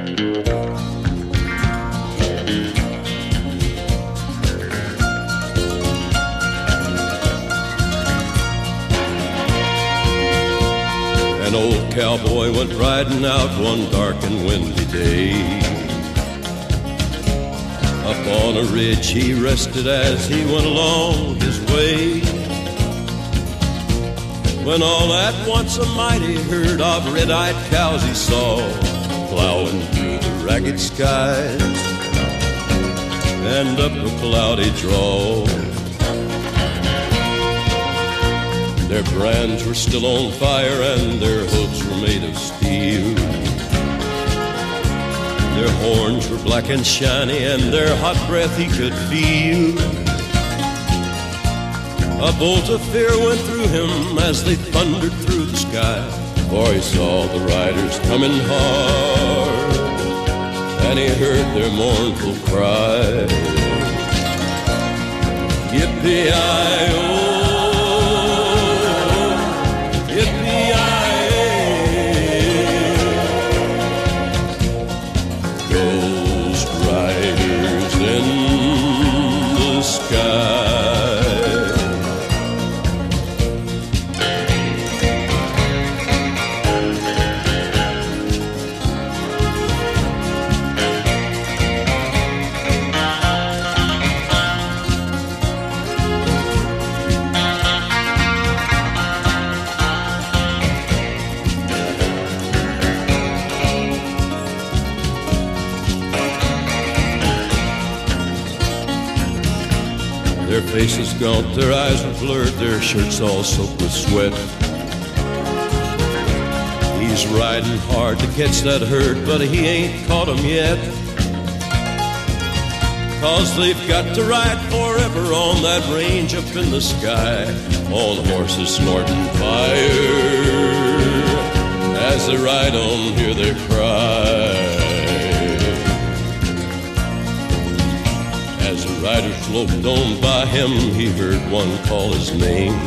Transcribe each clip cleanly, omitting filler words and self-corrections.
An old cowboy went riding out one dark and windy day. Up on a ridge he rested as he went along his way, when all at once a mighty herd of red-eyed cows he saw plowing through the ragged skies and up a cloudy draw. Their brands were still on fire and their hooves were made of steel. Their horns were black and shiny and their hot breath he could feel. A bolt of fear went through him as they thundered through the sky, for he saw the riders coming hard and he heard their mournful cry. Yippee-i-oh, Ghost riders in the sky. Their faces gaunt, their eyes were blurred, their shirts all soaked with sweat. He's riding hard to catch that herd, but he ain't caught 'em yet. 'Cause they've got to ride forever on that range up in the sky, on horses snorting fire. As they ride on, hear their cry. As the riders loped on by him, he heard one call his name.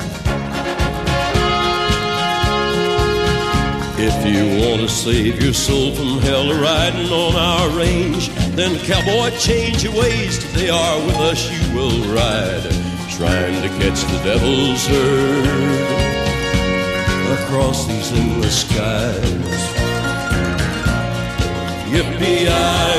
If you want to save your soul from hell riding on our range, then cowboy, change your ways. Today are with us you will ride, trying to catch the devil's herd across these endless skies. Yippee-i-oh,